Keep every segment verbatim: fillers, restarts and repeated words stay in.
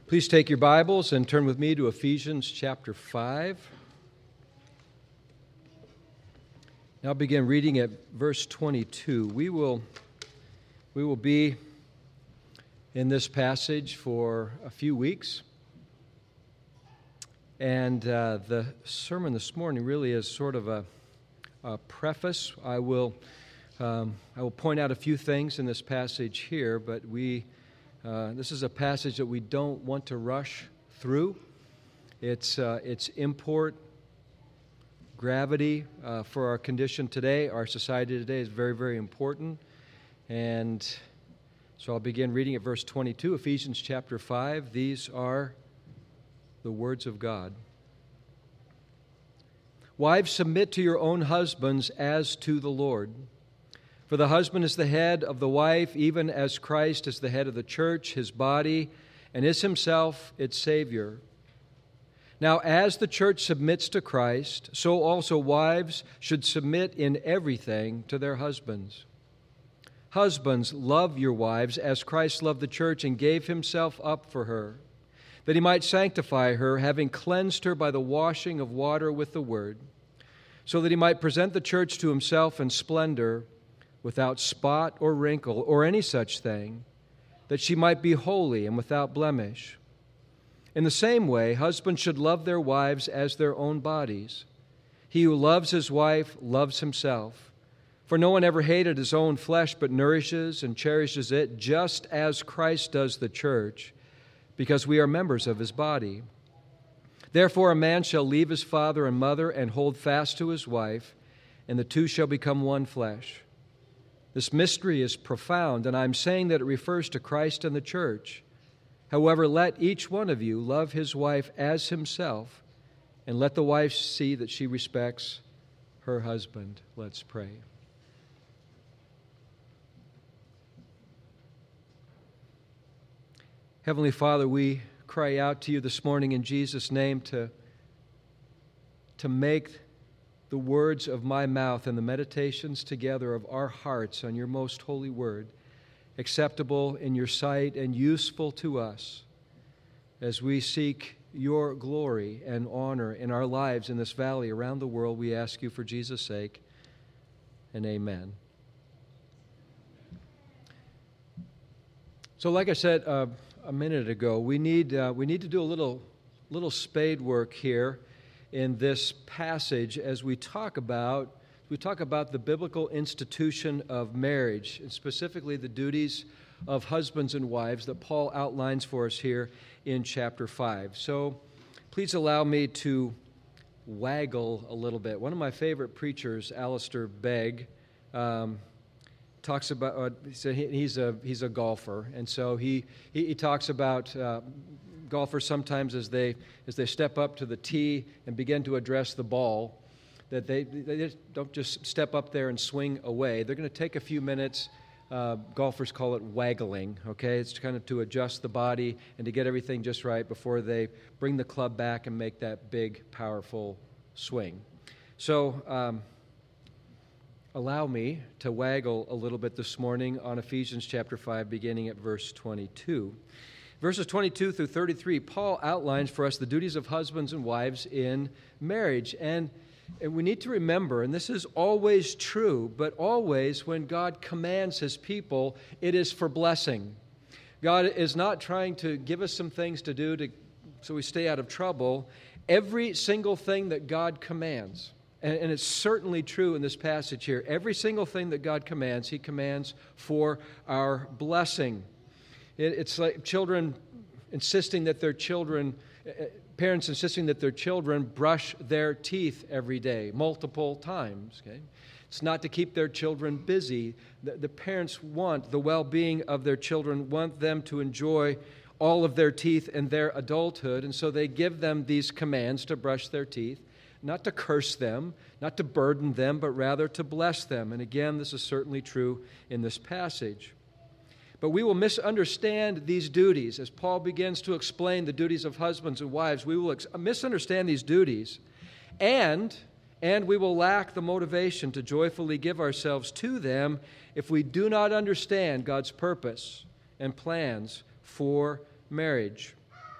Please take your Bibles and turn with me to Ephesians chapter five. Now begin reading at verse twenty-two. We will, we will be in this passage for a few weeks. And uh, the sermon this morning really is sort of a, a preface. I will, um, I will point out a few things in this passage here, but we... Uh, this is a passage that we don't want to rush through. Its, uh, its import, gravity uh, for our condition today, our society today, is very, very important. And so I'll begin reading at verse twenty-two, Ephesians chapter five. These are the words of God. Wives, submit to your own husbands as to the Lord. For the husband is the head of the wife, even as Christ is the head of the church, his body, and is himself its Savior. Now, as the church submits to Christ, so also wives should submit in everything to their husbands. Husbands, love your wives as Christ loved the church and gave himself up for her, that he might sanctify her, having cleansed her by the washing of water with the word, so that he might present the church to himself in splendor, without spot or wrinkle or any such thing, that she might be holy and without blemish. In the same way, husbands should love their wives as their own bodies. He who loves his wife loves himself. For no one ever hated his own flesh, but nourishes and cherishes it, just as Christ does the church, because we are members of his body. Therefore, a man shall leave his father and mother and hold fast to his wife, and the two shall become one flesh. This mystery is profound, and I'm saying that it refers to Christ and the church. However, let each one of you love his wife as himself, and let the wife see that she respects her husband. Let's pray. Heavenly Father, we cry out to you this morning in Jesus' name to, to make the words of my mouth and the meditations together of our hearts on your most holy word acceptable in your sight and useful to us as we seek your glory and honor in our lives in this valley around the world. We ask you for Jesus' sake, and amen. So like I said uh, a minute ago, we need uh, we need to do a little little spade work here in this passage as we talk about we talk about the biblical institution of marriage, and specifically the duties of husbands and wives that Paul outlines for us here in chapter five. So please allow me to waggle a little bit. One of my favorite preachers, Alistair Begg, um, talks about uh, he's a he's a golfer, and so he he, he talks about uh, golfers sometimes as they as they step up to the tee and begin to address the ball, that they, they just don't just step up there and swing away. They're going to take a few minutes. Uh, golfers call it waggling, okay? It's kind of to adjust the body and to get everything just right before they bring the club back and make that big, powerful swing. So um, allow me to waggle a little bit this morning on Ephesians chapter five, beginning at verse twenty-two. Verses twenty-two through thirty-three, Paul outlines for us the duties of husbands and wives in marriage. And, and we need to remember, and this is always true, but always when God commands his people, it is for blessing. God is not trying to give us some things to do to, so we stay out of trouble. Every single thing that God commands, and, and it's certainly true in this passage here, every single thing that God commands, he commands for our blessing. It's like children insisting that their children, parents insisting that their children brush their teeth every day, multiple times. Okay? It's not to keep their children busy. The, the parents want the well-being of their children, want them to enjoy all of their teeth in their adulthood, and so they give them these commands to brush their teeth, not to curse them, not to burden them, but rather to bless them. And again, this is certainly true in this passage. But we will misunderstand these duties. As Paul begins to explain the duties of husbands and wives, we will ex- misunderstand these duties, and, and we will lack the motivation to joyfully give ourselves to them if we do not understand God's purpose and plans for marriage.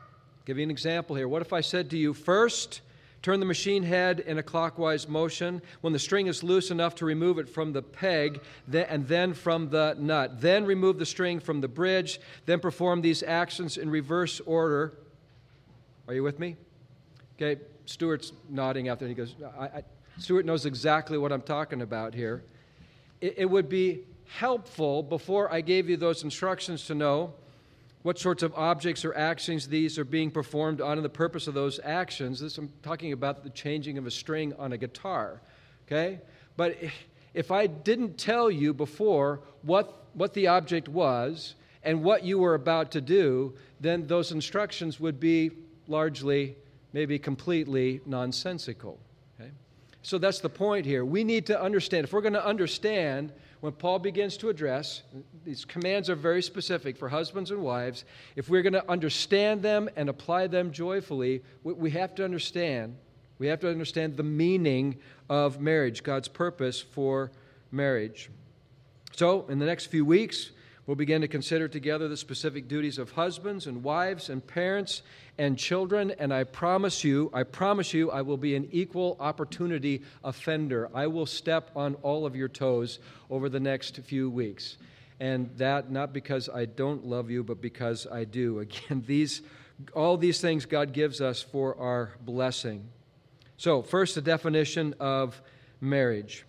give you an example here. What if I said to you, first, turn the machine head in a clockwise motion when the string is loose enough to remove it from the peg, and then from the nut. Then remove the string from the bridge. Then perform these actions in reverse order. Are you with me? Okay, Stuart's nodding out there. He goes, I, I, Stuart knows exactly what I'm talking about here. It, it would be helpful, before I gave you those instructions, to know what sorts of objects or actions these are being performed on and the purpose of those actions. This, I'm talking about the changing of a string on a guitar, okay? But if I didn't tell you before what, what the object was and what you were about to do, then those instructions would be largely, maybe completely nonsensical, okay? So that's the point here. We need to understand. If we're going to understand when Paul begins to address, these commands are very specific for husbands and wives. If we're going to understand them and apply them joyfully, we have to understand, we have to understand the meaning of marriage, God's purpose for marriage. So, in the next few weeks, we'll begin to consider together the specific duties of husbands and wives and parents and children, and I promise you, I promise you, I will be an equal opportunity offender. I will step on all of your toes over the next few weeks. And that not because I don't love you, but because I do. Again, these, all these things God gives us for our blessing. So, first, the definition of marriage.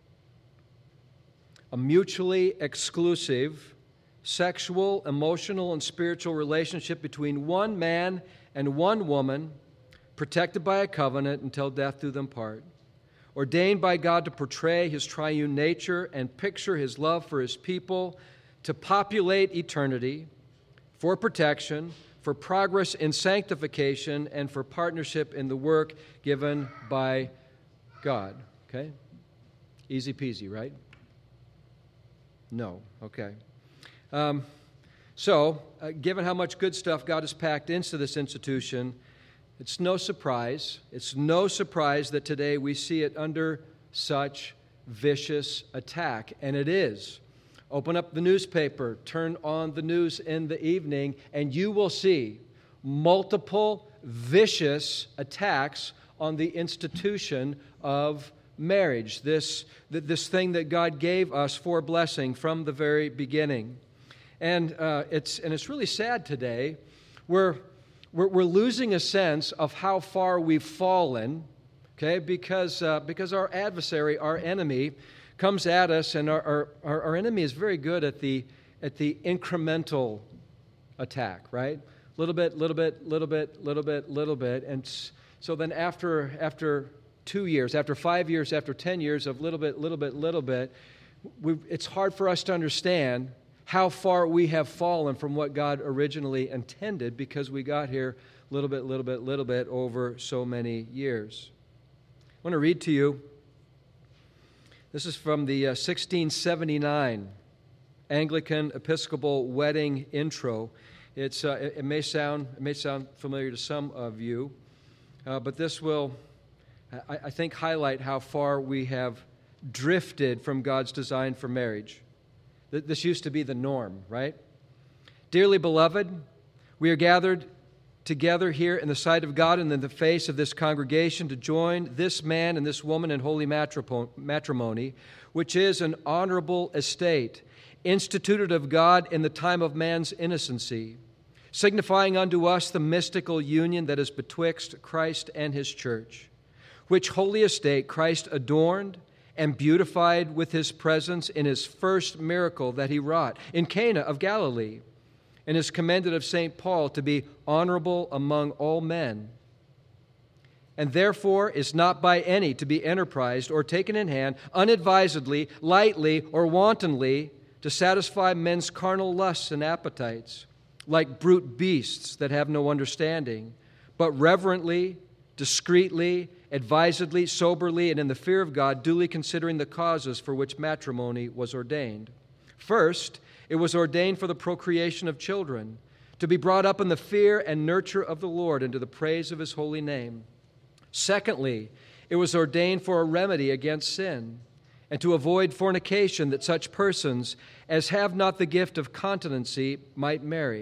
A mutually exclusive, sexual, emotional, and spiritual relationship between one man and one woman, protected by a covenant until death do them part, ordained by God to portray His triune nature and picture His love for His people, to populate eternity, for protection, for progress in sanctification, and for partnership in the work given by God. Okay? Easy peasy, right? No. Okay. Um, so, uh, given how much good stuff God has packed into this institution, it's no surprise, it's no surprise that today we see it under such vicious attack. And it is. Open up the newspaper, turn on the news in the evening, and you will see multiple vicious attacks on the institution of marriage, this, this thing that God gave us for blessing from the very beginning. And uh, it's and it's really sad today. We're, we're we're losing a sense of how far we've fallen, okay? Because uh, because our adversary, our enemy, comes at us, and our, our our enemy is very good at the at the incremental attack, right? Little bit, little bit, little bit, little bit, little bit, and so then after after two years, after five years, after ten years of little bit, little bit, little bit, we, it's hard for us to understand how far we have fallen from what God originally intended, because we got here little bit, little bit, little bit over so many years. I want to read to you. This is from the uh, sixteen seventy-nine Anglican Episcopal Wedding Intro. It's uh, it, it may sound it may sound familiar to some of you, uh, but this will, I, I think, highlight how far we have drifted from God's design for marriage. This used to be the norm, right? Dearly beloved, we are gathered together here in the sight of God and in the face of this congregation to join this man and this woman in holy matrimony, which is an honorable estate, instituted of God in the time of man's innocency, signifying unto us the mystical union that is betwixt Christ and His church, which holy estate Christ adorned and beautified with His presence in His first miracle that He wrought in Cana of Galilee, and is commended of Saint Paul to be honorable among all men, and therefore is not by any to be enterprised or taken in hand unadvisedly, lightly, or wantonly, to satisfy men's carnal lusts and appetites, like brute beasts that have no understanding, but reverently, discreetly, advisedly, soberly, and in the fear of God, duly considering the causes for which matrimony was ordained. First, it was ordained for the procreation of children, to be brought up in the fear and nurture of the Lord and to the praise of His holy name. Secondly, it was ordained for a remedy against sin, and to avoid fornication, that such persons as have not the gift of continency might marry,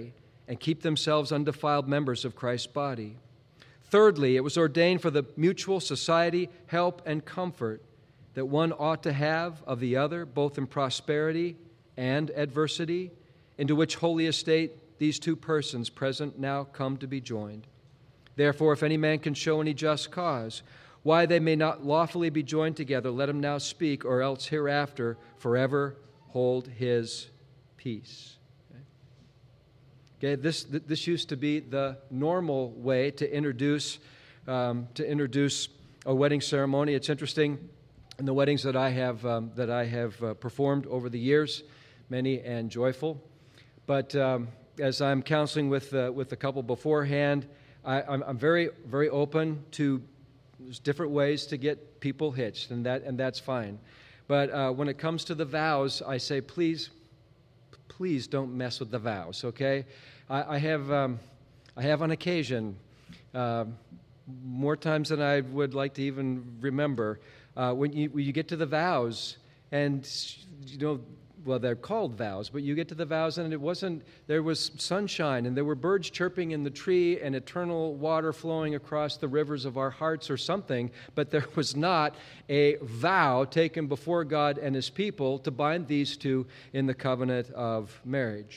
and keep themselves undefiled members of Christ's body. Thirdly, it was ordained for the mutual society, help, and comfort that one ought to have of the other, both in prosperity and adversity, into which holy estate these two persons present now come to be joined. Therefore, if any man can show any just cause, why they may not lawfully be joined together, let him now speak, or else hereafter forever hold his peace. Okay, this this used to be the normal way to introduce um, to introduce a wedding ceremony. It's interesting, in the weddings that I have um, that I have uh, performed over the years, many and joyful. But um, as I'm counseling with uh, with the couple beforehand, I, I'm, I'm very very open to there's different ways to get people hitched, and that and that's fine. But uh, when it comes to the vows, I say, please, please don't mess with the vows. Okay. I have, um, I have on occasion, uh, more times than I would like to even remember, uh, when you when you get to the vows, and you know, well, they're called vows, but you get to the vows, and it wasn't. There was sunshine, and there were birds chirping in the tree, and eternal water flowing across the rivers of our hearts, or something. But there was not a vow taken before God and His people to bind these two in the covenant of marriage.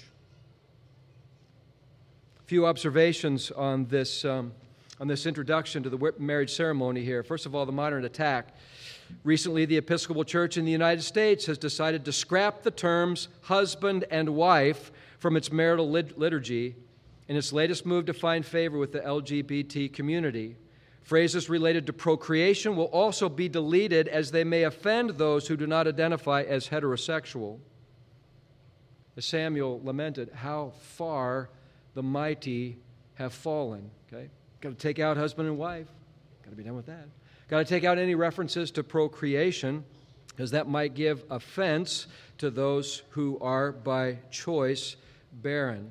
Few observations on this um, on this introduction to the marriage ceremony here. First of all, the modern attack. Recently, the Episcopal Church in the United States has decided to scrap the terms husband and wife from its marital lit- liturgy in its latest move to find favor with the L G B T community. Phrases related to procreation will also be deleted, as they may offend those who do not identify as heterosexual. As Samuel lamented, how far the mighty have fallen. Okay, got to take out husband and wife. Got to be done with that. Got to take out any references to procreation, because that might give offense to those who are by choice barren.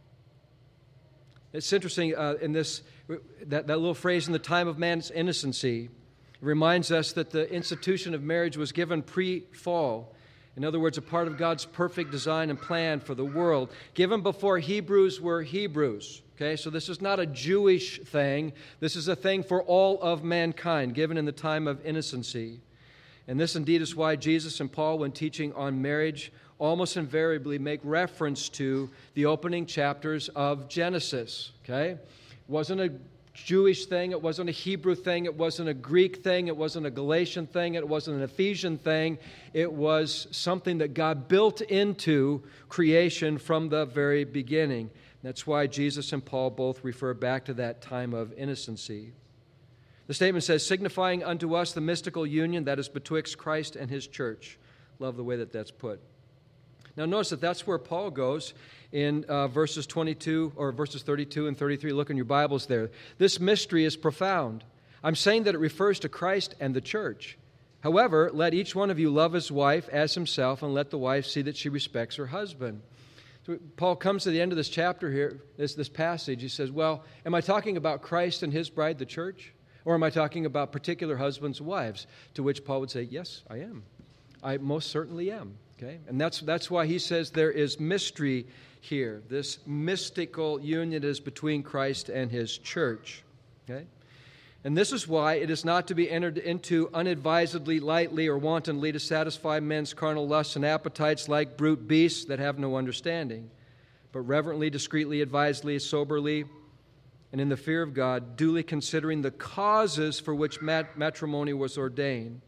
It's interesting uh, in this that, that little phrase, in the time of man's innocency, reminds us that the institution of marriage was given pre-fall. In other words, a part of God's perfect design and plan for the world, given before Hebrews were Hebrews. Okay, so this is not a Jewish thing. This is a thing for all of mankind, given in the time of innocency. And this indeed is why Jesus and Paul, when teaching on marriage, almost invariably make reference to the opening chapters of Genesis. Okay, it wasn't a Jewish thing, it wasn't a Hebrew thing, it wasn't a Greek thing, it wasn't a Galatian thing, it wasn't an Ephesian thing. It was something that God built into creation from the very beginning. That's why Jesus and Paul both refer back to that time of innocency. The statement says, signifying unto us the mystical union that is betwixt Christ and His church. Love the way that that's put. Now notice that that's where Paul goes in uh, verses twenty-two or verses thirty-two and thirty-three. Look in your Bibles there. This mystery is profound. I'm saying that it refers to Christ and the church. However, let each one of you love his wife as himself, and let the wife see that she respects her husband. So Paul comes to the end of this chapter here, this, this passage. He says, well, am I talking about Christ and His bride, the church? Or am I talking about particular husbands and wives? To which Paul would say, yes, I am. I most certainly am. Okay? And that's that's why he says there is mystery here. This mystical union is between Christ and His church. Okay? And this is why it is not to be entered into unadvisedly, lightly, or wantonly to satisfy men's carnal lusts and appetites like brute beasts that have no understanding, but reverently, discreetly, advisedly, soberly, and in the fear of God, duly considering the causes for which mat- matrimony was ordained.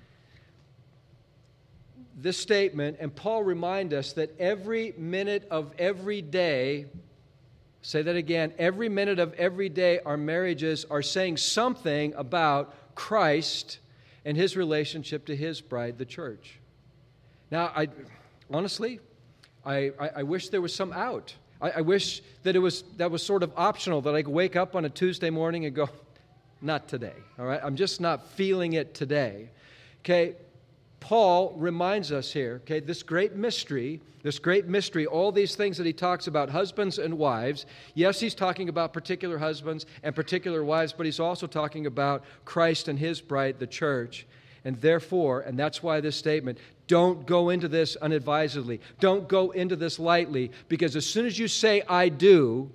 This statement, and Paul reminds us that every minute of every day, say that again, every minute of every day our marriages are saying something about Christ and His relationship to His bride, the church. Now, I honestly, I, I, I wish there was some out. I, I wish that it was that was sort of optional, that I could wake up on a Tuesday morning and go, not today, all right? I'm just not feeling it today. Okay, Paul reminds us here, okay, this great mystery, this great mystery, all these things that he talks about, husbands and wives. Yes, he's talking about particular husbands and particular wives, but he's also talking about Christ and His bride, the church. And therefore, and that's why this statement, Don't go into this unadvisedly. Don't go into this lightly, because as soon as you say, I do,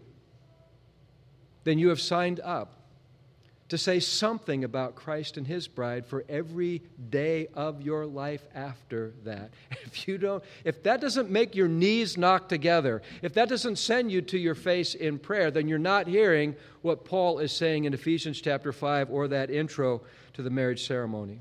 then you have signed up to say something about Christ and His bride for every day of your life after that. If you don't, if that doesn't make your knees knock together, if that doesn't send you to your face in prayer, then you're not hearing what Paul is saying in Ephesians chapter five or that intro to the marriage ceremony.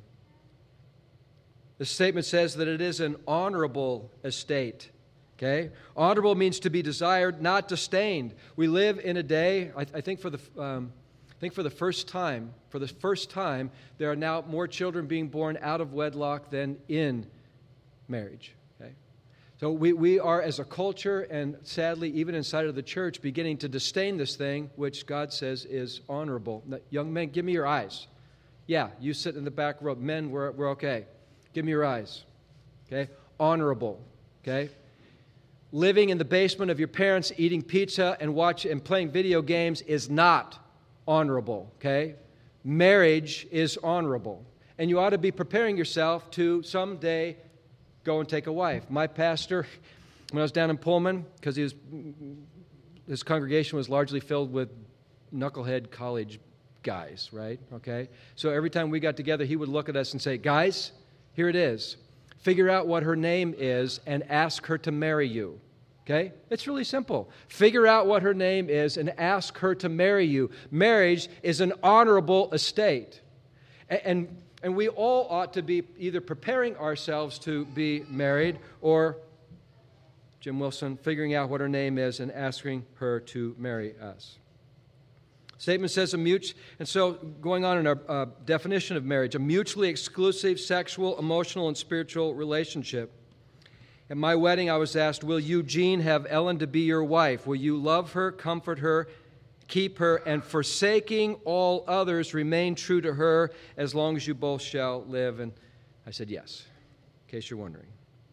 The statement says that it is an honorable estate. Okay? Honorable means to be desired, not disdained. We live in a day, I, I think for the um, I think for the first time, for the first time, there are now more children being born out of wedlock than in marriage. Okay? So we, we are, as a culture, and sadly, even inside of the church, beginning to disdain this thing, which God says is honorable. Now, young men, give me your eyes. Yeah, you sit in the back row. Men, we're, we're okay. Give me your eyes. Okay? Honorable. Okay? Living in the basement of your parents, eating pizza and watch and playing video games is not honorable, okay? Marriage is honorable. And you ought to be preparing yourself to someday go and take a wife. My pastor, when I was down in Pullman, because he was, his congregation was largely filled with knucklehead college guys, right? Okay? So every time we got together, he would look at us and say, guys, here it is. Figure out what her name is and ask her to marry you. Okay? It's really simple. Figure out what her name is and ask her to marry you. Marriage is an honorable estate. And, and, and we all ought to be either preparing ourselves to be married or, Jim Wilson, figuring out what her name is and asking her to marry us. Statement says a mutual, and so going on in our uh, definition of marriage, a mutually exclusive sexual, emotional, and spiritual relationship. At my wedding, I was asked, will you, Jean, have Ellen to be your wife? Will you love her, comfort her, keep her, and forsaking all others, remain true to her as long as you both shall live? And I said yes, in case you're wondering.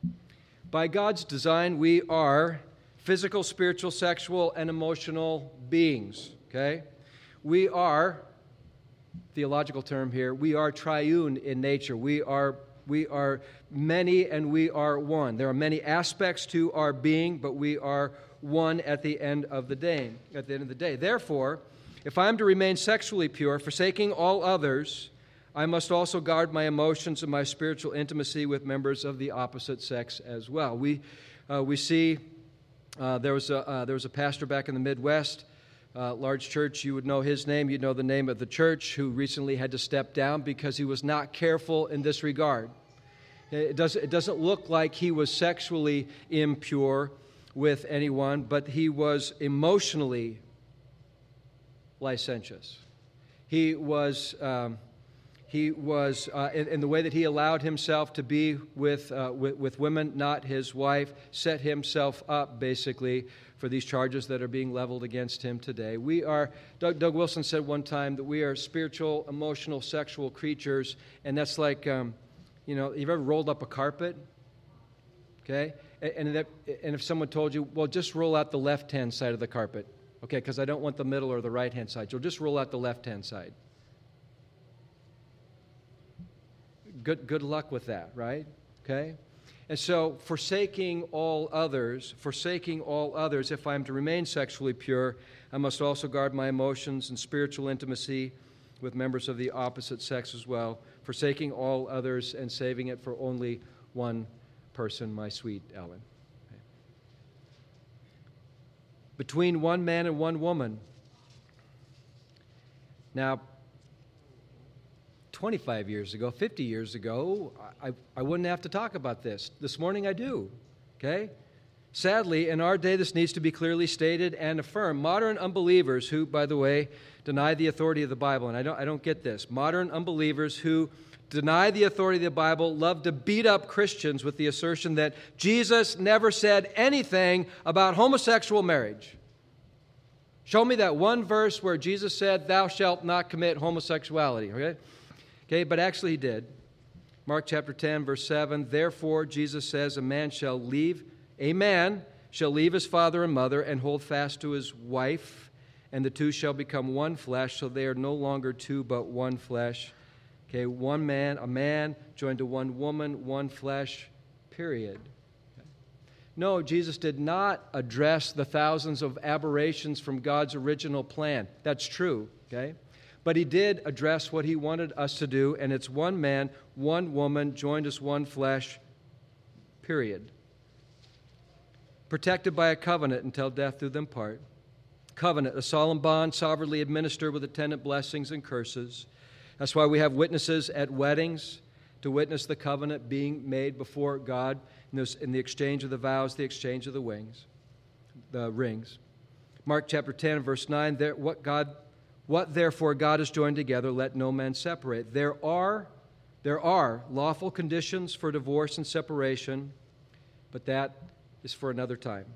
By God's design, we are physical, spiritual, sexual, and emotional beings, okay? We are, theological term here, we are triune in nature. We are We are many and we are one. There are many aspects to our being, but we are one at the end of the day. At the end of the day. Therefore, if I am to remain sexually pure, forsaking all others, I must also guard my emotions and my spiritual intimacy with members of the opposite sex as well. We uh, we see uh, there was a uh, there was a pastor back in the Midwest. Uh, large church, you would know his name, you'd know the name of the church, who recently had to step down because he was not careful in this regard. It doesn't, it doesn't look like he was sexually impure with anyone, but he was emotionally licentious. He was, um, he was uh, in, in the way that he allowed himself to be with, uh, with, with women, not his wife, set himself up basically for these charges that are being leveled against him today. We are, Doug, Doug Wilson said one time that we are spiritual, emotional, sexual creatures, and that's like, um, you know, you've ever rolled up a carpet? Okay? And, and, that, and if someone told you, well, just roll out the left-hand side of the carpet, okay, because I don't want the middle or the right-hand side. You'll just roll out the left-hand side. Good, good luck with that, right? Okay? And so, forsaking all others, forsaking all others, if I am to remain sexually pure, I must also guard my emotions and spiritual intimacy with members of the opposite sex as well, forsaking all others and saving it for only one person, my sweet Ellen. Okay. Between one man and one woman. Now, twenty-five years ago, fifty years ago, I, I wouldn't have to talk about this. This morning I do, okay? Sadly, in our day, this needs to be clearly stated and affirmed. Modern unbelievers who, by the way, deny the authority of the Bible, and I don't, I don't get this. Modern unbelievers who deny the authority of the Bible love to beat up Christians with the assertion that Jesus never said anything about homosexual marriage. Show me that one verse where Jesus said, thou shalt not commit homosexuality, okay? Okay, but actually he did. Mark chapter ten, verse seven, therefore, Jesus says, a man shall leave, a man shall leave his father and mother and hold fast to his wife, and the two shall become one flesh, so they are no longer two, but one flesh. Okay, one man, a man joined to one woman, one flesh. period. No, Jesus did not address the thousands of aberrations from God's original plan. That's true, okay? But he did address what he wanted us to do, and it's one man, one woman, joined as one flesh, period. Protected by a covenant until death do them part. Covenant, a solemn bond sovereignly administered with attendant blessings and curses. That's why we have witnesses at weddings to witness the covenant being made before God in, this, in the exchange of the vows, the exchange of the wings, the rings. Mark chapter ten, verse nine, there, what God, what therefore God has joined together, let no man separate. There are, there are lawful conditions for divorce and separation, but that is for another time.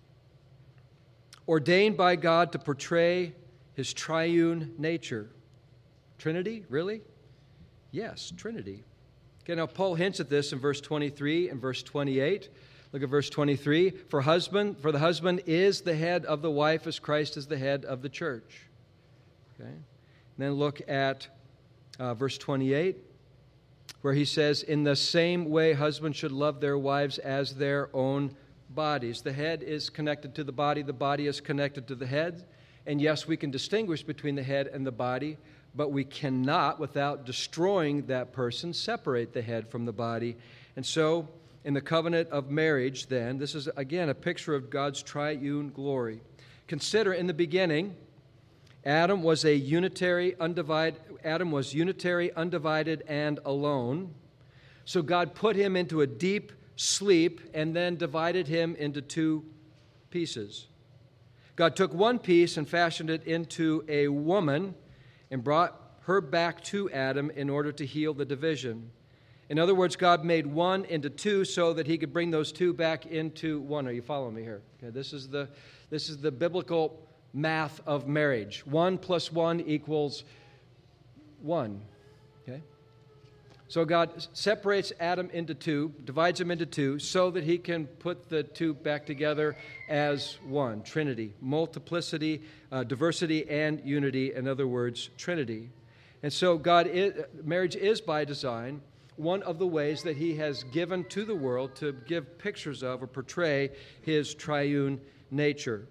Ordained by God to portray his triune nature. Trinity, really? Yes, Trinity. Okay, now Paul hints at this in verse twenty-three and verse twenty-eight. Look at verse twenty-three. For husband, for the husband is the head of the wife as Christ is the head of the church. Okay. And then look at uh, verse twenty-eight, where he says, in the same way husbands should love their wives as their own bodies. The head is connected to the body. The body is connected to the head. And yes, we can distinguish between the head and the body, but we cannot, without destroying that person, separate the head from the body. And so, in the covenant of marriage, then, this is, again, a picture of God's triune glory. Consider, in the beginning, Adam was a unitary, undivided, Adam was unitary, undivided, and alone. So God put him into a deep sleep and then divided him into two pieces. God took one piece and fashioned it into a woman and brought her back to Adam in order to heal the division. In other words, God made one into two so that he could bring those two back into one. Are you following me here? Okay, this is the, this is the biblical math of marriage. One plus one equals one. Okay? So God separates Adam into two, divides him into two, so that he can put the two back together as one. Trinity, multiplicity, uh, diversity, and unity. In other words, Trinity. And so God, is, marriage is by design one of the ways that he has given to the world to give pictures of or portray his triune nature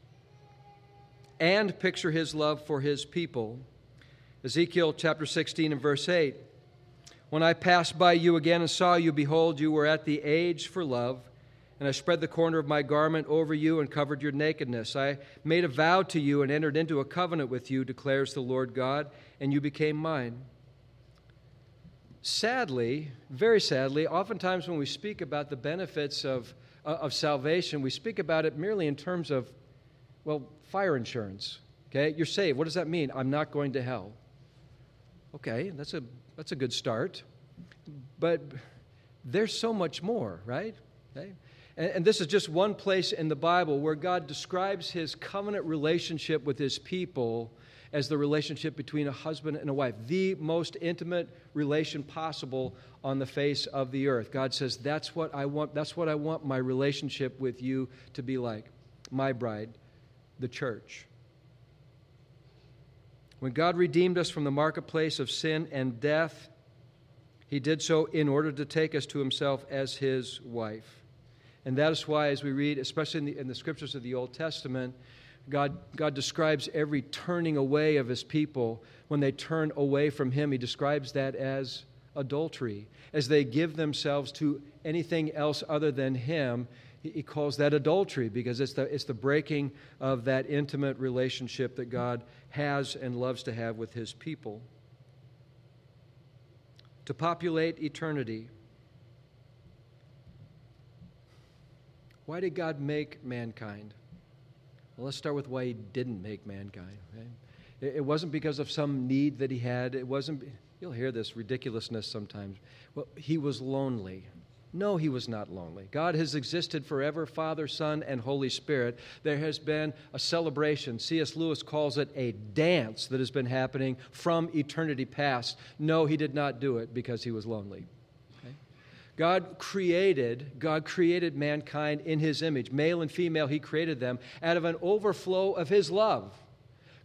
and picture his love for his people. Ezekiel chapter sixteen and verse eight. When I passed by you again and saw you, behold, you were at the age for love, and I spread the corner of my garment over you and covered your nakedness. I made a vow to you and entered into a covenant with you, declares the Lord God, and you became mine. Sadly, very sadly, oftentimes when we speak about the benefits of, uh, of salvation, we speak about it merely in terms of, well, fire insurance. Okay, you're saved. What does that mean? I'm not going to hell. Okay, that's a that's a good start. But there's so much more, right? Okay? And, and this is just one place in the Bible where God describes his covenant relationship with his people as the relationship between a husband and a wife, the most intimate relation possible on the face of the earth. God says, that's what I want, that's what I want my relationship with you to be like, my bride, the church. When God redeemed us from the marketplace of sin and death, he did so in order to take us to himself as his wife. And that is why, as we read, especially in the, in the scriptures of the Old Testament, God, God describes every turning away of his people. When they turn away from him, he describes that as adultery. As they give themselves to anything else other than him, he calls that adultery because it's the, it's the breaking of that intimate relationship that God has and loves to have with his people. To populate eternity. Why did God make mankind? Well, let's start with why he didn't make mankind. Okay? It, it wasn't because of some need that he had. It wasn't, you'll hear this ridiculousness sometimes. Well, he was lonely. No, he was not lonely. God has existed forever, Father, Son, and Holy Spirit. There has been a celebration. C S Lewis calls it a dance that has been happening from eternity past. No, he did not do it because he was lonely. Okay? God created, God created mankind in his image. Male and female, he created them out of an overflow of his love.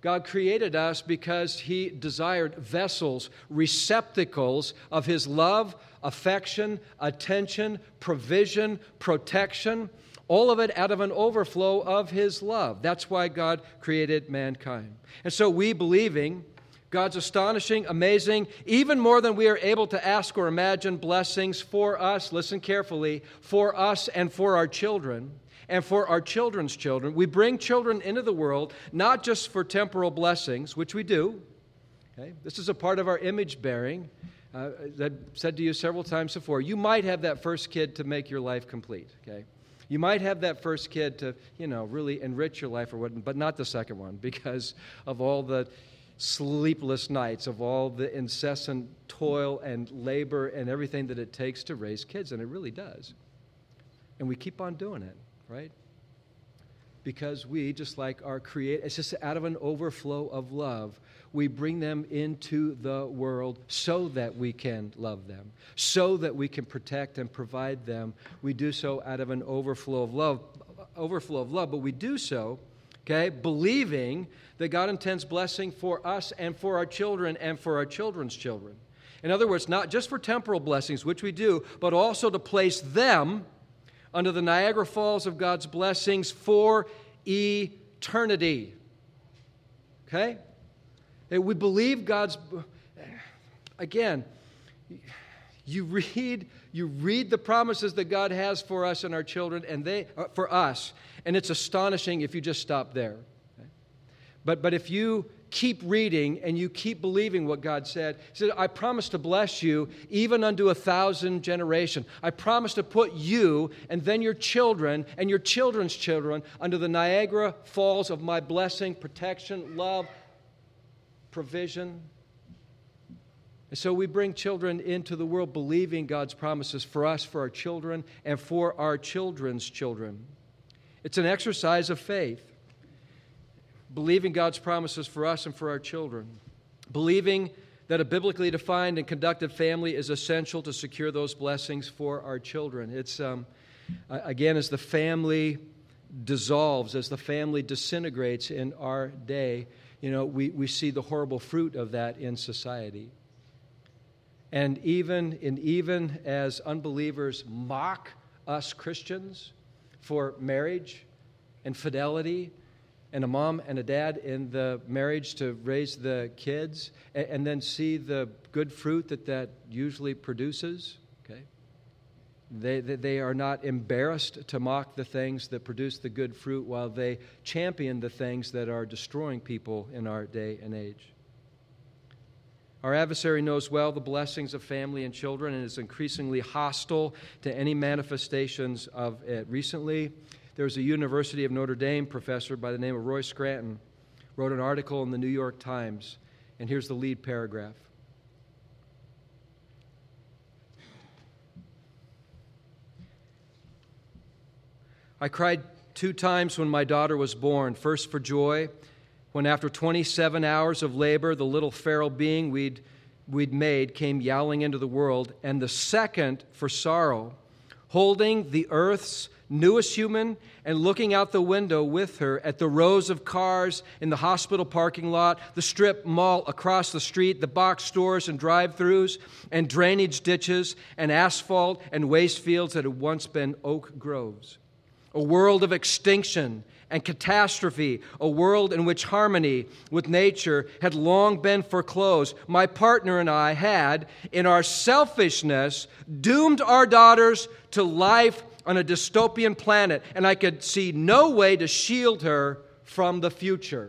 God created us because He desired vessels, receptacles of His love, affection, attention, provision, protection, all of it out of an overflow of His love. That's why God created mankind. And so we, believing God's astonishing, amazing, even more than we are able to ask or imagine blessings for us, listen carefully, for us and for our children, and for our children's children. We bring children into the world not just for temporal blessings, which we do. Okay? This is a part of our image bearing. Uh, I've said to you several times before, you might have that first kid to make your life complete. Okay? You might have that first kid to, you know, really enrich your life or what, but not the second one because of all the sleepless nights, of all the incessant toil and labor and everything that it takes to raise kids, and it really does. And we keep on doing it. Right? Because we, just like our Creator, it's just out of an overflow of love, we bring them into the world so that we can love them, so that we can protect and provide them. We do so out of an overflow of love, overflow of love, but we do so, okay, believing that God intends blessing for us and for our children and for our children's children. In other words, not just for temporal blessings, which we do, but also to place them under the Niagara Falls of God's blessings for eternity. Okay? We believe God's... Again, you read, you read the promises that God has for us and our children, and they uh, for us, and it's astonishing if you just stop there. Okay? But, but if you keep reading and you keep believing what God said. He said, I promise to bless you even unto a thousand generations. I promise to put you and then your children and your children's children under the Niagara Falls of my blessing, protection, love, provision. And so we bring children into the world believing God's promises for us, for our children, and for our children's children. It's an exercise of faith. Believing God's promises for us and for our children. Believing that a biblically defined and conducted family is essential to secure those blessings for our children. It's, um, again, as the family dissolves, as the family disintegrates in our day, you know, we, we see the horrible fruit of that in society. And even, and even as unbelievers mock us Christians for marriage and fidelity, and a mom and a dad in the marriage to raise the kids, and, and then see the good fruit that that usually produces, okay? They, they, they are not embarrassed to mock the things that produce the good fruit while they champion the things that are destroying people in our day and age. Our adversary knows well the blessings of family and children and is increasingly hostile to any manifestations of it. Recently, there was a University of Notre Dame professor by the name of Roy Scranton, wrote an article in the New York Times, and here's the lead paragraph. I cried two times when my daughter was born, first for joy, when after twenty-seven hours of labor, the little feral being we'd, we'd made came yowling into the world, and the second for sorrow, holding the earth's newest human and looking out the window with her at the rows of cars in the hospital parking lot, the strip mall across the street, the box stores and drive-thrus, and drainage ditches and asphalt and waste fields that had once been oak groves. A world of extinction and catastrophe, a world in which harmony with nature had long been foreclosed. My partner and I had, in our selfishness, doomed our daughters to life on a dystopian planet, and I could see no way to shield her from the future.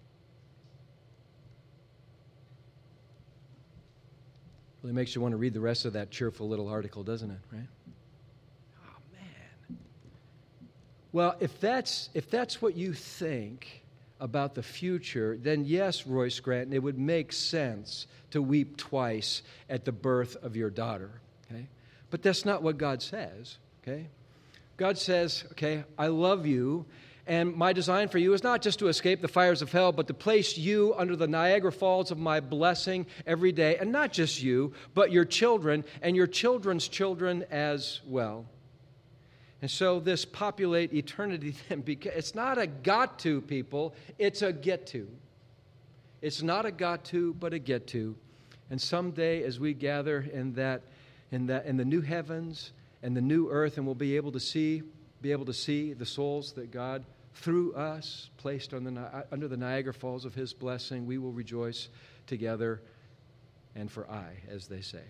Really makes you want to read the rest of that cheerful little article, doesn't it, right? Oh, man. Well, if that's, if that's what you think about the future, then yes, Roy Scranton, it would make sense to weep twice at the birth of your daughter, okay? But that's not what God says, okay? God says, okay, I love you, and my design for you is not just to escape the fires of hell, but to place you under the Niagara Falls of my blessing every day, and not just you, but your children and your children's children as well. And so this populate eternity thing, it's not a got to, people, it's a get to. It's not a got to, but a get to. And someday as we gather in that, in that, in the new heavens and the new earth, and we'll be able to see, be able to see the souls that God, through us, placed on the, under the Niagara Falls of His blessing, we will rejoice together and for aye, as they say.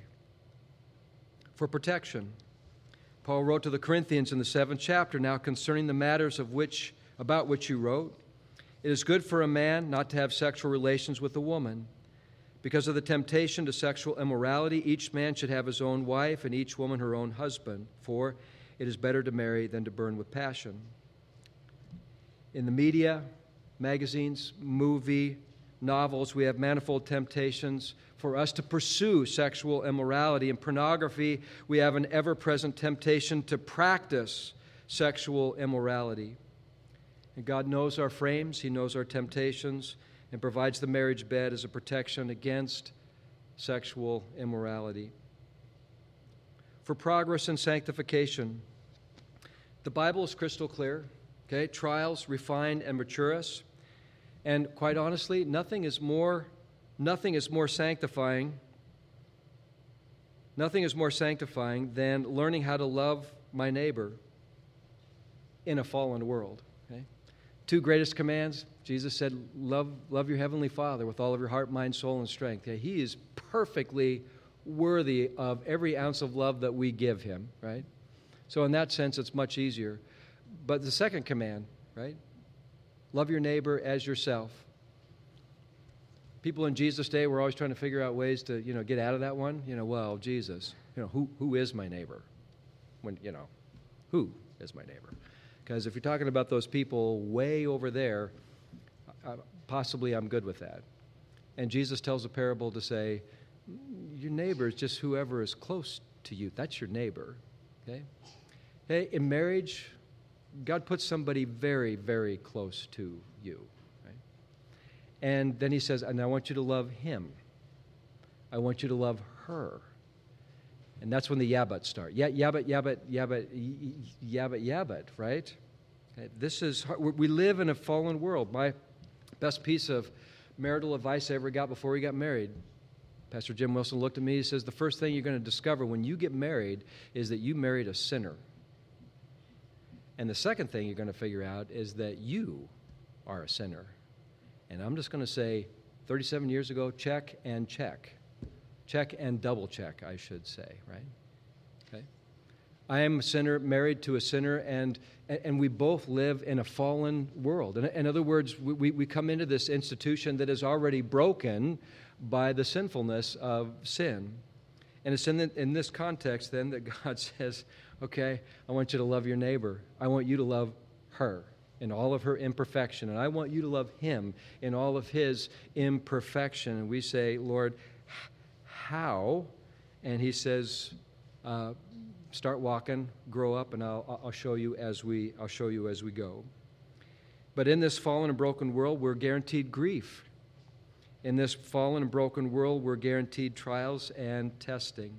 For protection, Paul wrote to the Corinthians in the seventh chapter, now concerning the matters of which, about which you wrote, it is good for a man not to have sexual relations with a woman. Because of the temptation to sexual immorality, each man should have his own wife and each woman her own husband, for it is better to marry than to burn with passion. In the media, magazines, movie, novels, we have manifold temptations for us to pursue sexual immorality. In pornography, we have an ever-present temptation to practice sexual immorality. And God knows our frames, He knows our temptations, and provides the marriage bed as a protection against sexual immorality. For progress and sanctification, the Bible is crystal clear. Okay, trials refine and mature us. And quite honestly, nothing is more, nothing is more sanctifying, nothing is more sanctifying than learning how to love my neighbor in a fallen world. Okay? Two greatest commands, Jesus said, love, love your heavenly Father with all of your heart, mind, soul, and strength. Okay? He is perfectly worthy of every ounce of love that we give Him, right? So in that sense, it's much easier. But the second command, right? Love your neighbor as yourself. People in Jesus' day were always trying to figure out ways to, you know, get out of that one. You know, well, Jesus, you know, who who is my neighbor? When, you know, who is my neighbor? Because if you're talking about those people way over there, uh, possibly I'm good with that. And Jesus tells a parable to say, your neighbor is just whoever is close to you. That's your neighbor. Okay? Hey, in marriage, God puts somebody very, very close to you. Right? And then He says, and I want you to love him. I want you to love her. And that's when the yeah but start. Yeah, yeah but, yeah but, yeah but, yeah but, yeah but, right? Okay, this is, we live in a fallen world. My best piece of marital advice I ever got before we got married, Pastor Jim Wilson looked at me, he says, the first thing you're going to discover when you get married is that you married a sinner. And the second thing you're going to figure out is that you are a sinner. And I'm just going to say, thirty-seven years ago, check and check. Check and double check, I should say, right? Okay. I am a sinner, married to a sinner, and and we both live in a fallen world. In, in other words, we, we come into this institution that is already broken by the sinfulness of sin. And it's in, the, in this context, then, that God says, okay, I want you to love your neighbor. I want you to love her in all of her imperfection. And I want you to love him in all of his imperfection. And we say, Lord, how? And He says, uh, start walking, grow up, and I'll, I'll show you as we I'll show you as we go. But in this fallen and broken world, we're guaranteed grief. In this fallen and broken world, we're guaranteed trials and testing.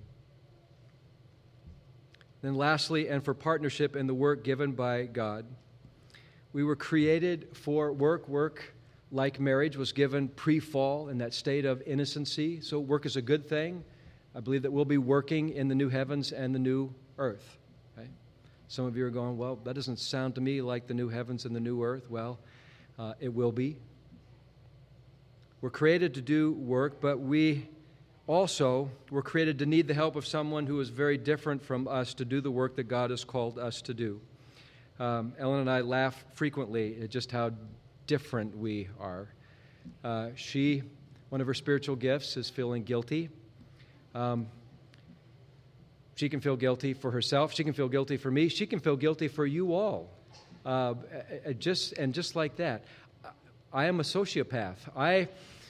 Then lastly, and for partnership in the work given by God, we were created for work. Work, like marriage, was given pre-fall in that state of innocency. So work is a good thing. I believe that we'll be working in the new heavens and the new earth. Okay? Some of you are going, well, that doesn't sound to me like the new heavens and the new earth. Well, uh, it will be. We're created to do work, but we also were created to need the help of someone who is very different from us to do the work that God has called us to do. Um, Ellen and I laugh frequently at just how different we are. Uh, she, one of her spiritual gifts is feeling guilty. Um, she can feel guilty for herself. She can feel guilty for me. She can feel guilty for you all. Uh, just and just like that. I am a sociopath. I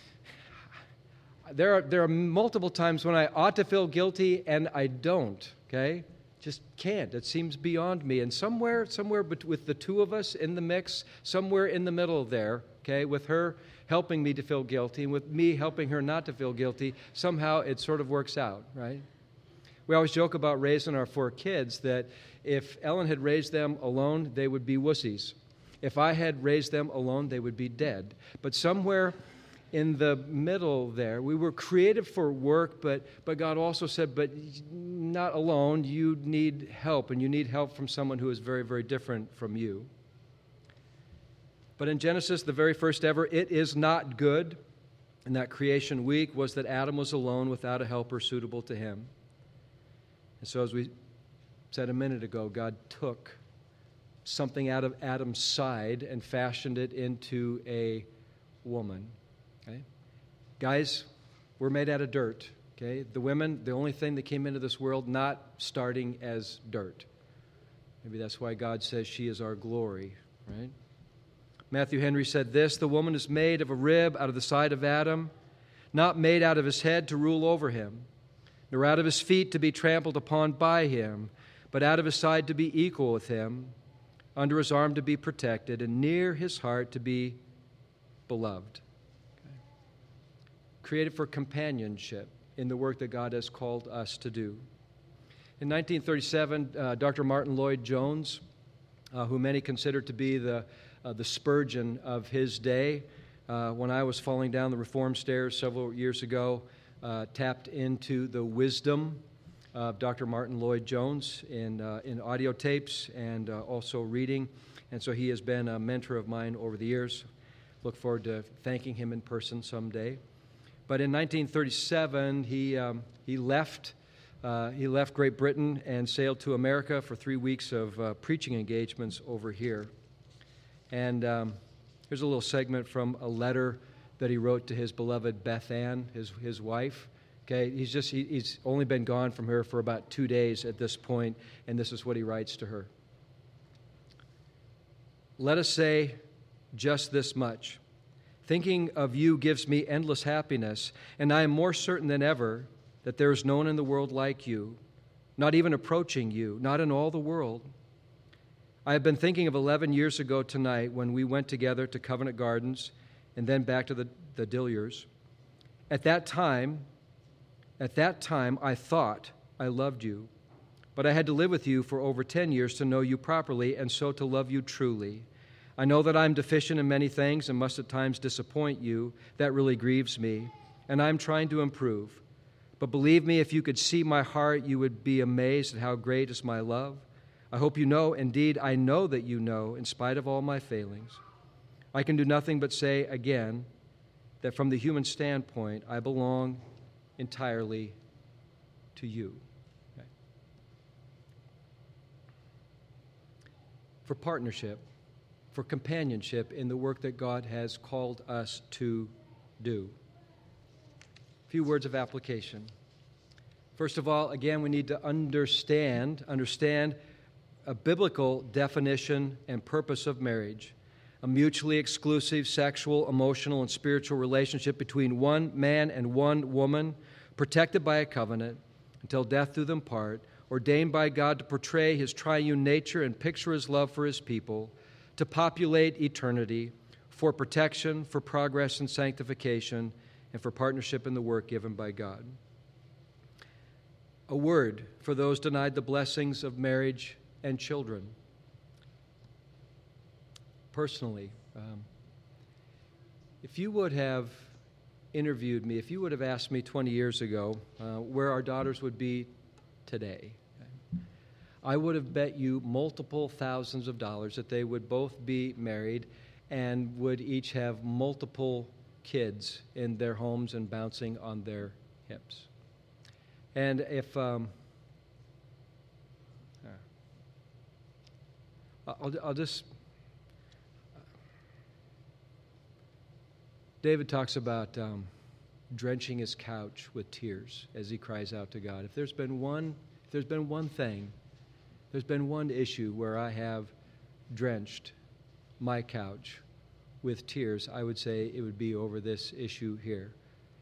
there are there are multiple times when I ought to feel guilty and I don't. Okay, just can't. It seems beyond me. And somewhere, somewhere with the two of us in the mix, somewhere in the middle there. Okay, with her helping me to feel guilty and with me helping her not to feel guilty, somehow it sort of works out, right? We always joke about raising our four kids that if Ellen had raised them alone, they would be wussies. If I had raised them alone, they would be dead. But somewhere in the middle there. We were created for work, but, but God also said, but not alone. You need help, and you need help from someone who is very, very different from you. But in Genesis, the very first ever, it is not good, in that creation week, was that Adam was alone without a helper suitable to him. And so as we said a minute ago, God took something out of Adam's side and fashioned it into a woman. Okay? Guys, we're made out of dirt. Okay? The women, the only thing that came into this world not starting as dirt. Maybe that's why God says she is our glory, right? Matthew Henry said this, "The woman is made of a rib out of the side of Adam, not made out of his head to rule over him, nor out of his feet to be trampled upon by him, but out of his side to be equal with him, under his arm to be protected, and near his heart to be beloved." Okay. Created for companionship in the work that God has called us to do. In nineteen thirty-seven, uh, Doctor Martin Lloyd-Jones, uh, who many consider to be the Uh, the Spurgeon of his day, uh, when I was falling down the reform stairs several years ago, uh, tapped into the wisdom of Doctor Martin Lloyd-Jones in, uh, in audio tapes and uh, also reading. And so he has been a mentor of mine over the years. Look forward to thanking him in person someday. But in nineteen thirty-seven, he, um, he left uh, he left Great Britain and sailed to America for three weeks of uh, preaching engagements over here. And um, here's a little segment from a letter that he wrote to his beloved Beth Ann, his, his wife. Okay, he's just he, he's only been gone from her for about two days at this point, and this is what he writes to her. "Let us say just this much. Thinking of you gives me endless happiness, and I am more certain than ever that there is no one in the world like you, not even approaching you, not in all the world. I have been thinking of eleven years ago tonight when we went together to Covent Gardens and then back to the, the Dilliers. At that time, at that time, I thought I loved you, but I had to live with you for over ten years to know you properly and so to love you truly. I know that I'm deficient in many things and must at times disappoint you. That really grieves me, and I'm trying to improve. But believe me, if you could see my heart, you would be amazed at how great is my love. I hope you know, indeed, I know that you know, in spite of all my failings. I can do nothing but say again that from the human standpoint, I belong entirely to you." Okay. For partnership, for companionship in the work that God has called us to do. A few words of application. First of all, again, we need to understand, understand a biblical definition and purpose of marriage, a mutually exclusive sexual, emotional, and spiritual relationship between one man and one woman, protected by a covenant until death do them part, ordained by God to portray His triune nature and picture His love for His people, to populate eternity, for protection, for progress and sanctification, and for partnership in the work given by God. A word for those denied the blessings of marriage and children. Personally, um, if you would have interviewed me, if you would have asked me twenty years ago uh, where our daughters would be today, okay, I would have bet you multiple thousands of dollars that they would both be married and would each have multiple kids in their homes and bouncing on their hips. And if... Um, I'll, I'll just, David talks about um, drenching his couch with tears as he cries out to God. If there's been one, if there's been one thing, there's been one issue where I have drenched my couch with tears, I would say it would be over this issue here.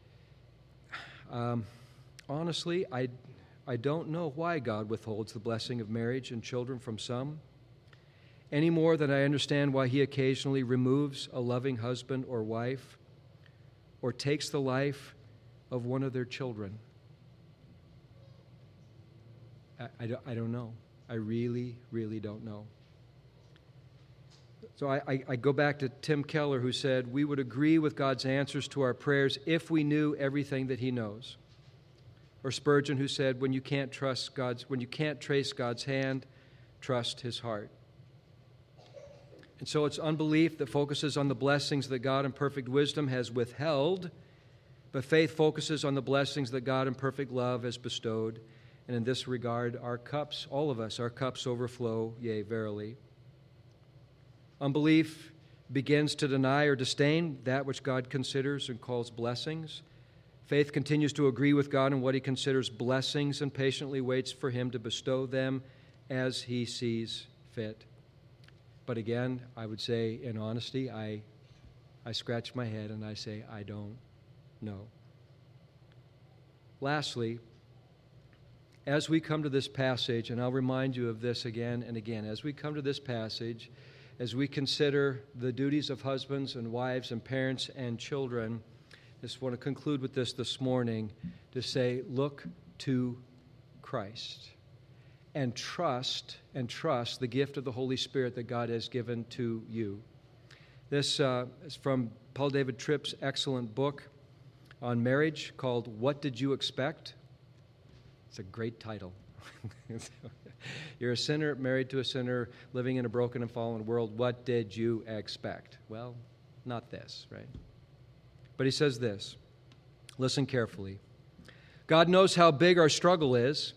Um, honestly, I, I don't know why God withholds the blessing of marriage and children from some, any more than I understand why He occasionally removes a loving husband or wife or takes the life of one of their children. I, I, I don't know. I really, really don't know. So I, I, I go back to Tim Keller, who said, we would agree with God's answers to our prayers if we knew everything that he knows. Or Spurgeon, who said, when you can't trust God's, when you can't trace God's hand, trust his heart. And so it's unbelief that focuses on the blessings that God in perfect wisdom has withheld, but faith focuses on the blessings that God in perfect love has bestowed. And in this regard, our cups, all of us, our cups overflow, yea, verily. Unbelief begins to deny or disdain that which God considers and calls blessings. Faith continues to agree with God in what he considers blessings and patiently waits for him to bestow them as he sees fit. But again, I would say in honesty, I, I scratch my head and I say, I don't know. Lastly, as we come to this passage, and I'll remind you of this again and again, as we come to this passage, as we consider the duties of husbands and wives and parents and children, I just want to conclude with this this morning to say, look to Christ and trust and trust the gift of the Holy Spirit that God has given to you. This uh, is from Paul David Tripp's excellent book on marriage called What Did You Expect? It's a great title. You're a sinner, married to a sinner, living in a broken and fallen world. What did you expect? Well, not this, right? But he says this. Listen carefully. God knows how big our struggle is.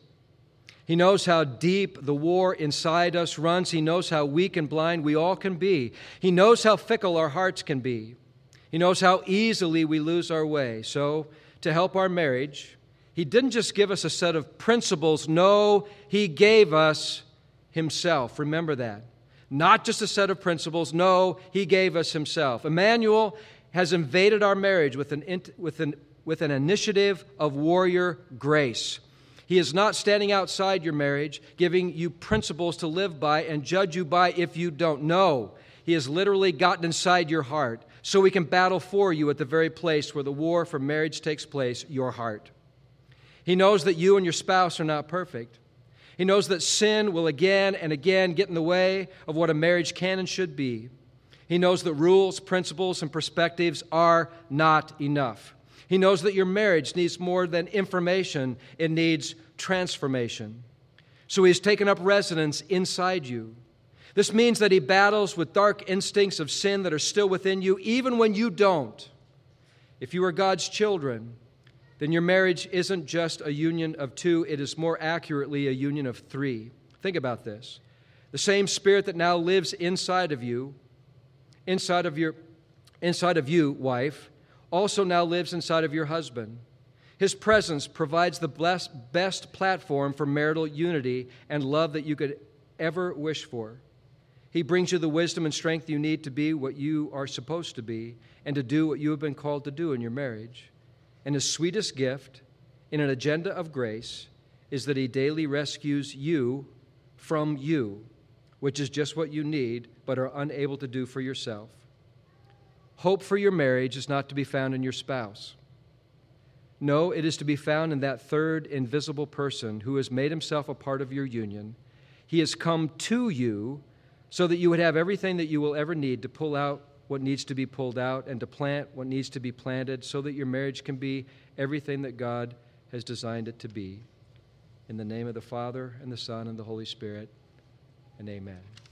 He knows how deep the war inside us runs. He knows how weak and blind we all can be. He knows how fickle our hearts can be. He knows how easily we lose our way. So, to help our marriage, he didn't just give us a set of principles. No, he gave us himself. Remember that. Not just a set of principles. No, he gave us himself. Emmanuel has invaded our marriage with an, with an, with an initiative of warrior grace. He is not standing outside your marriage, giving you principles to live by and judge you by if you don't. No, he has literally gotten inside your heart so he can battle for you at the very place where the war for marriage takes place, your heart. He knows that you and your spouse are not perfect. He knows that sin will again and again get in the way of what a marriage can and should be. He knows that rules, principles, and perspectives are not enough. He knows that your marriage needs more than information. It needs transformation. So he has taken up residence inside you. This means that he battles with dark instincts of sin that are still within you, even when you don't. If you are God's children, then your marriage isn't just a union of two, it is more accurately a union of three. Think about this. The same Spirit that now lives inside of you, inside of your, inside of you, wife, also now lives inside of your husband. His presence provides the best, best platform for marital unity and love that you could ever wish for. He brings you the wisdom and strength you need to be what you are supposed to be and to do what you have been called to do in your marriage. And his sweetest gift in an agenda of grace is that he daily rescues you from you, which is just what you need but are unable to do for yourself. Hope for your marriage is not to be found in your spouse. No, it is to be found in that third invisible person who has made himself a part of your union. He has come to you so that you would have everything that you will ever need to pull out what needs to be pulled out and to plant what needs to be planted so that your marriage can be everything that God has designed it to be. In the name of the Father, and the Son, and the Holy Spirit, and amen.